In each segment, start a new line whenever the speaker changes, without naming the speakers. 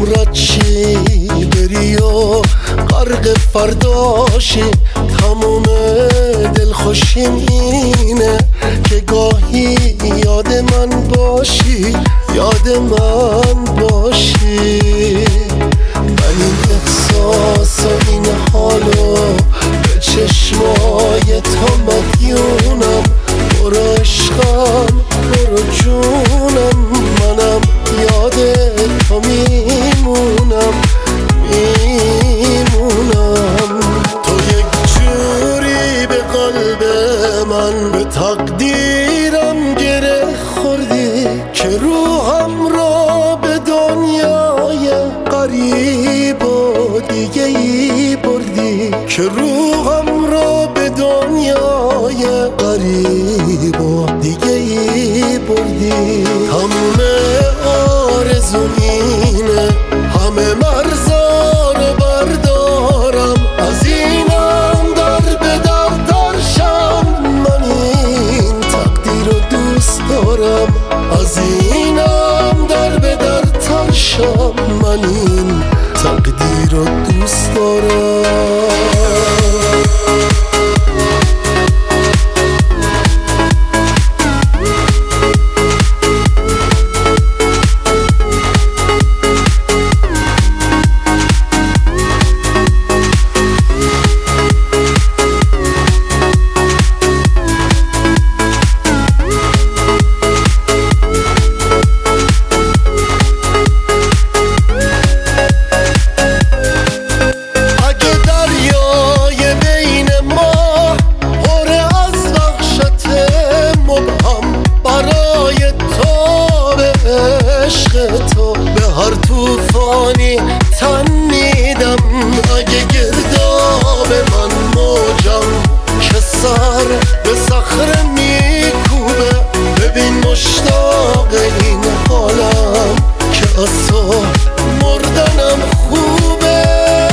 عمرت چی بری و غرق فرداشی. تموم دلخوشیم اینه که گاهی یاد من باشی، یاد من باشی. من این احساس و این حالو به چشمای تو مدیونم. برو عشقم برو جونم، منم یاد تو میمونم میمونم. تو یک جوری به قلب من به تقدیرم گره خوردی که روحم را به دنیای غریب و دیگه ای بردی، که روحم را به دنیای غریب و دیگه ای بردی. همه آرزوم اینه همه مرزا رو بردارم، از اینم در به در ترشم. من این تقدیر رو دوست دارم، از اینم در به در ترشم. من این تقدیر رو دوست دارم. تو به هر توفانی تن میدم، اگه گرداب من موجم که سر به صخره میکوبه. ببین مشتاق این حالم که از تو مردنم خوبه.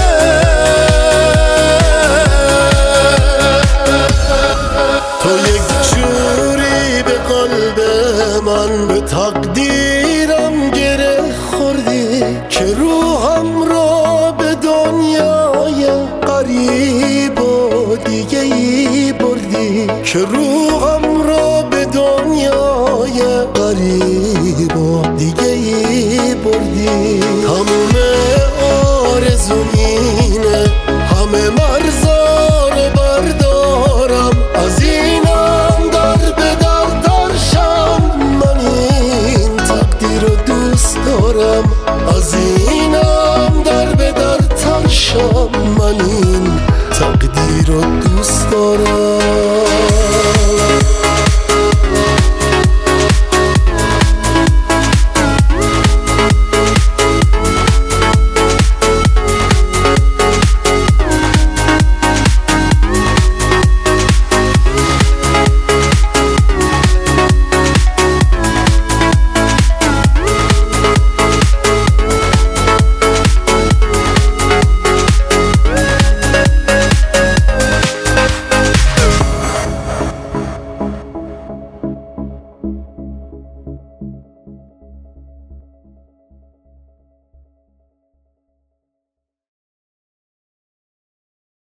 تو یک جوری به قلب من به تقدیرم گره خوردی که روحم را به دنیای غریب و دیگه ای بردی، که روحم را به دنیای غریب و دیگه ای بردی. تموم آرزوم اینه همه مرزا رو بردارم، از اینم در به در ترشم. من این تقدیر رو دوست دارم، از اینم در به در ترشم. من این تقدیر رو دوست دارم.